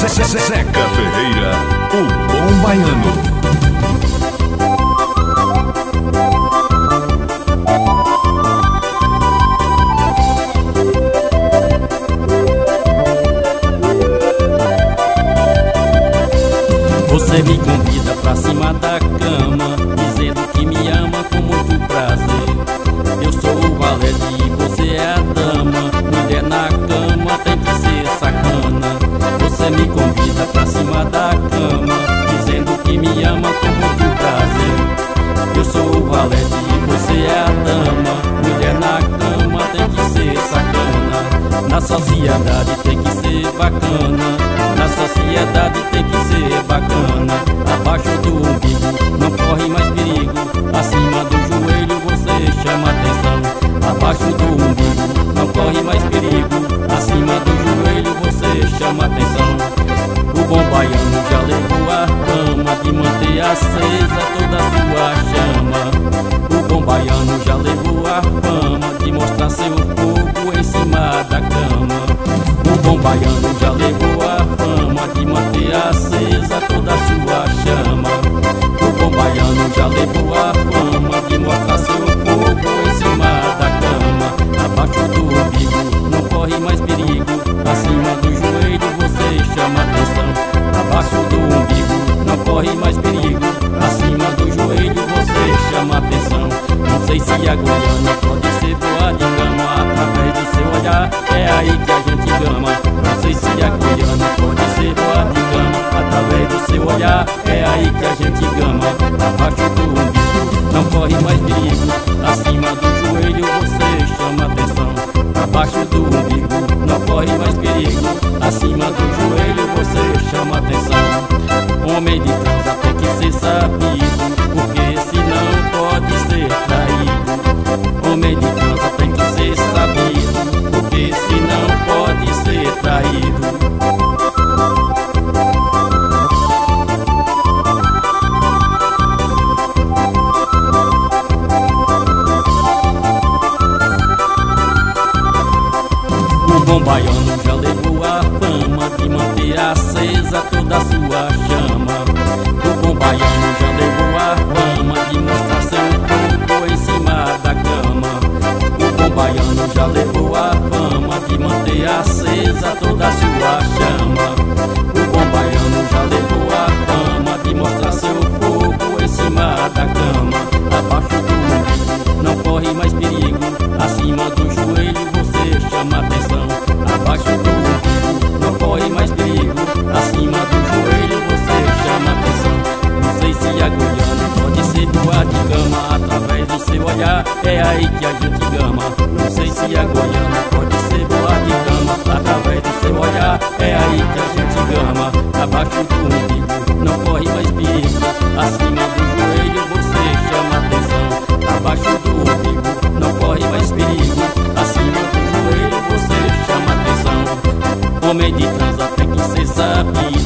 Zeca Ferreira, o bom baiano. Você me convida pra cima da cama, dizendo que me ama com muito prazer. Eu sou o valete e você é a dama. Mulher na cama tem que ser sacana. Você me convida pra cima da cama, dizendo que me ama com muito prazer. Eu sou o valete e você é a dama. Mulher na cama tem que ser sacana. Na sociedade tem que ser bacana. Na sociedade tem que ser bacana. Abaixo do umbigo não corre mais perigo. Acima do joelho você chama atenção. Abaixo do umbigo não corre mais perigo. Acima do joelho você chama atenção. O bom baiano já levou a fama de manter acesa toda a sua chama. O bom baiano já levou a fama de mostrar seu fogo em cima da cama. O bom baiano já levou a fama de manter acesa toda a sua chama. O bom baiano já levou a fama de mostrar seu fogo em cima da cama. Abaixo do umbigo não corre mais perigo. Acima do joelho você chama atenção. Abaixo do umbigo não corre mais perigo. Acima do joelho você chama atenção. Não sei se a goiana pode ser boa de cama. Através do seu olhar é aí que a gente gama. Não sei se a goiana pode ser boa de cama. Através do seu olhar é aí que a gente gama. Abaixo do umbigo não corre mais perigo. Acima do joelho você chama atenção. Abaixo do umbigo não corre mais perigo. Acima do joelho você chama atenção. Homem de transa tem que ser sabido, porque senão pode ser traído. Homem de transa tem que ser sabido, porque senão pode ser traído. O bom baiano já levou a fama de manter acesa toda a sua chama. O bom baiano já levou a fama de mostrar seu corpo em cima da cama. O bom baiano já levou a fama de manter acesa toda a sua chama. O bom baiano já levou a fama de mostrar seu fogo em cima da cama. Abaixo do umbigo não corre mais perigo. Acima do joelho você chama atenção. Abaixo do umbigo não corre mais perigo. Acima do joelho você chama atenção. Não sei se a goiana pode ser boa de cama. Através do seu olhar é aí que a gente gama. Não sei se a goiana pode ser boa de cama. Através do seu olhar é aí que a gente gama. Abaixo do umbigo não corre mais perigo. Acima do joelho você chama atenção. Abaixo do umbigo não corre mais perigo. Acima do joelho você chama atenção. Homem de transa tem que ser sabido,